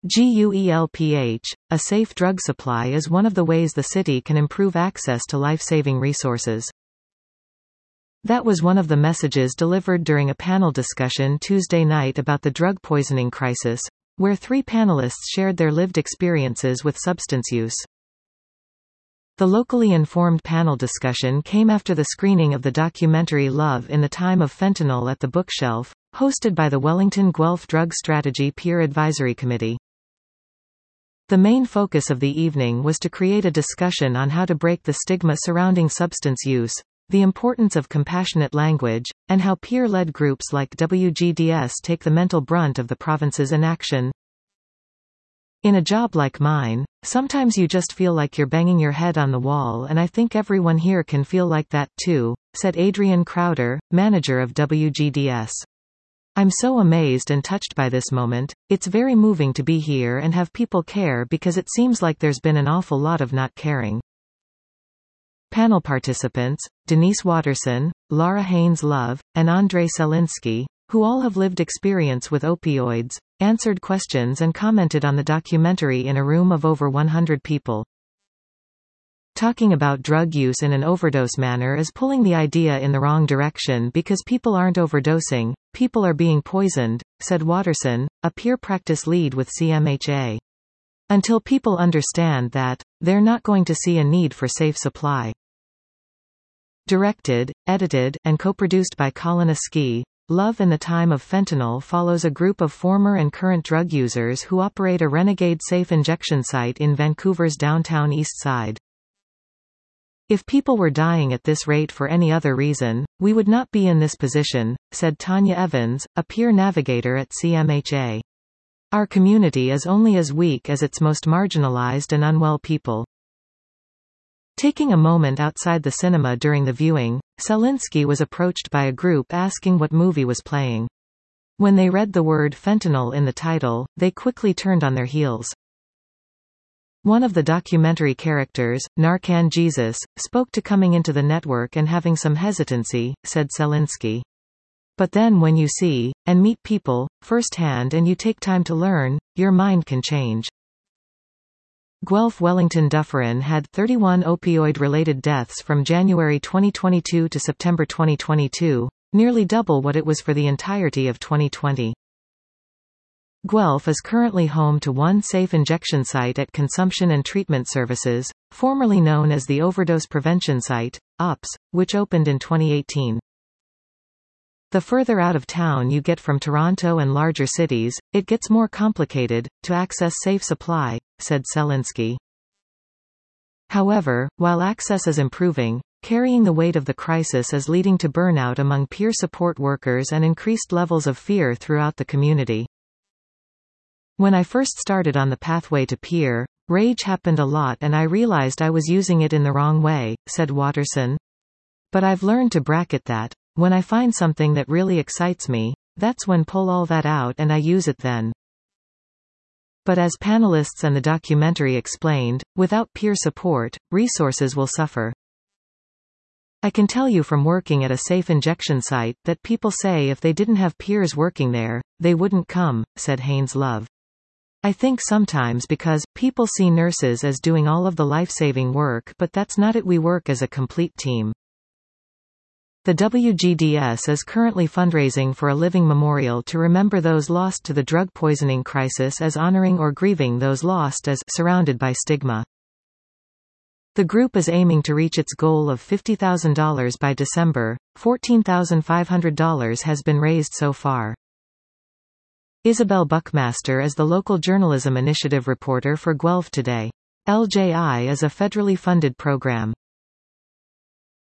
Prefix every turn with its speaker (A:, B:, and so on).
A: GUELPH, a safe drug supply is one of the ways the city can improve access to life-saving resources. That was one of the messages delivered during a panel discussion Tuesday night about the drug poisoning crisis, where 3 panelists shared their lived experiences with substance use. The locally informed panel discussion came after the screening of the documentary Love in the Time of Fentanyl at the Bookshelf, hosted by the Wellington Guelph Drug Strategy Peer Advisory Committee. The main focus of the evening was to create a discussion on how to break the stigma surrounding substance use, the importance of compassionate language, and how peer-led groups like WGDS take the mental brunt of the province's inaction. In a job like mine, sometimes you just feel like you're banging your head on the wall, and I think everyone here can feel like that too, said Adrian Crowder, manager of WGDS. I'm so amazed and touched by this moment. It's very moving to be here and have people care because it seems like there's been an awful lot of not caring. Panel participants, Denise Watterson, Laura Haynes Love, and Andrei Selinsky, who all have lived experience with opioids, answered questions and commented on the documentary in a room of over 100 people. Talking about drug use in an overdose manner is pulling the idea in the wrong direction because people aren't overdosing, people are being poisoned, said Watterson, a peer practice lead with CMHA. Until people understand that, they're not going to see a need for safe supply. Directed, edited, and co-produced by Colin Askey, Love in the Time of Fentanyl follows a group of former and current drug users who operate a renegade safe injection site in Vancouver's downtown East Side. If people were dying at this rate for any other reason, we would not be in this position, said Tanya Evans, a peer navigator at CMHA. Our community is only as weak as its most marginalized and unwell people. Taking a moment outside the cinema during the viewing, Selinsky was approached by a group asking what movie was playing. When they read the word fentanyl in the title, they quickly turned on their heels. One of the documentary characters, Narcan Jesus, spoke to coming into the network and having some hesitancy, said Selinsky. But then when you see, and meet people, firsthand and you take time to learn, your mind can change. Guelph Wellington Dufferin had 31 opioid-related deaths from January 2022 to September 2022, nearly double what it was for the entirety of 2020. Guelph is currently home to one safe injection site at Consumption and Treatment Services, formerly known as the Overdose Prevention Site, OPS, which opened in 2018. The further out of town you get from Toronto and larger cities, it gets more complicated to access safe supply, said Selinsky. However, while access is improving, carrying the weight of the crisis is leading to burnout among peer support workers and increased levels of fear throughout the community. When I first started on the pathway to peer, rage happened a lot and I realized I was using it in the wrong way, said Watterson. But I've learned to bracket that. When I find something that really excites me, that's when pull all that out and I use it then. But as panelists and the documentary explained, without peer support, resources will suffer. I can tell you from working at a safe injection site that people say if they didn't have peers working there, they wouldn't come, said Haynes Love. I think sometimes because people see nurses as doing all of the life-saving work, but that's not it. We work as a complete team. The WGDS is currently fundraising for a living memorial to remember those lost to the drug poisoning crisis as honoring or grieving those lost as surrounded by stigma. The group is aiming to reach its goal of $50,000 by December. $14,500 has been raised so far. Isabel Buckmaster is the local journalism initiative reporter for Guelph Today. LJI is a federally funded program.